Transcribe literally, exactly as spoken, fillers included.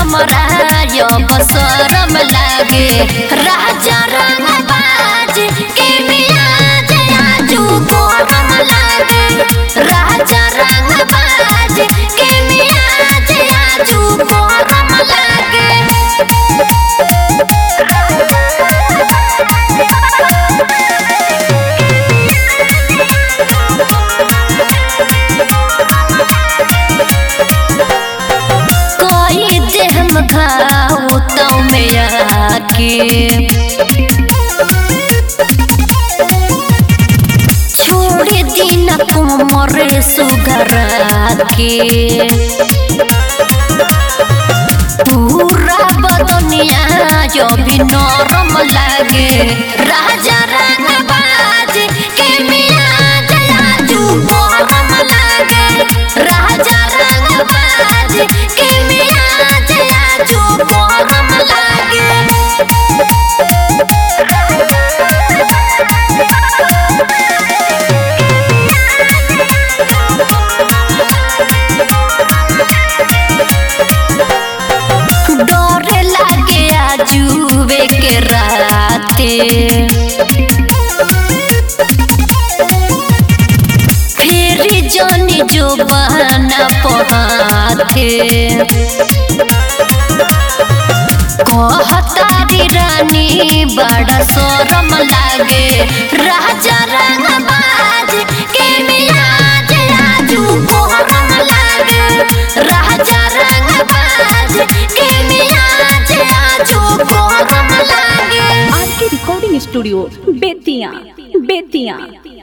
हमरा यो बसरम लागे राजा रंगबाज के मियाज आजू गरम लागे राजा रंगबाज के मियाज आजू गरम लागे कोई देह में घाव तो में आके छोड़े दिन कमर सुगरा के पूरा बदनिया जो भी नरम लागे राजा रंगबाज के मियाज आजू गरम लागे राजा रंगबाज के मियाज आजू गरम लागे डरे लागे आजुवे के राते फिर जानी जो बहाना पहाते कहतारी रानी बड़ा शरम लागे राजा रंगबाज के मियाज आजू गरम लागे राजा रंगबाज के मियाज आजू गरम लागे। आर के रिकॉर्डिंग स्टूडियो बेतिया बेतिया।